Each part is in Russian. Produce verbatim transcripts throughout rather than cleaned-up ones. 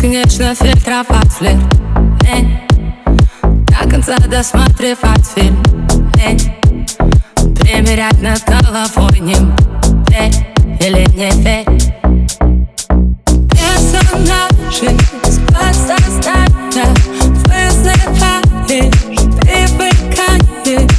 бесконечно фильтровать флирт, лень до конца досматривать фильм, лень примерять над головой ним. Верь или не верь, персонажи с подсознания вызываешь привыкание.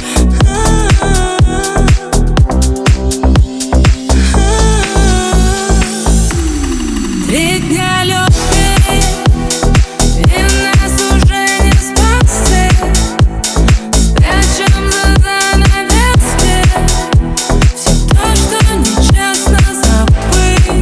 Три дня любви, и нас уже не спасти. Спрячем за занавески все то, что нечестно забыть.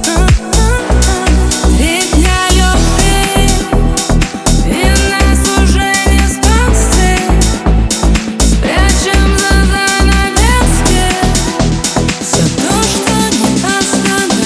Три дня любви, и нас уже не спасти. Спрячем за занавески все то, что не остановить.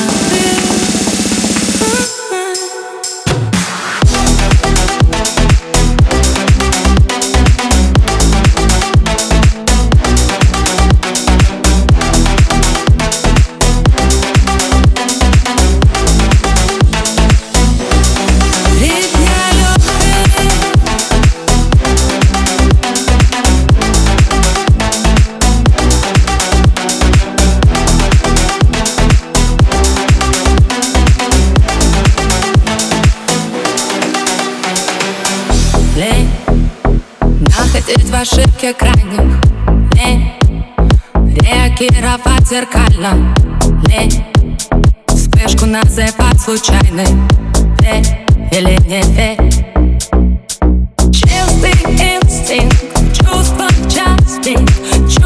Лень находить в ошибке крайних, лень реагировать зеркально, лень вспышку называть случайной. Верь или не верь, чистый инстинкт, чувства в час пик.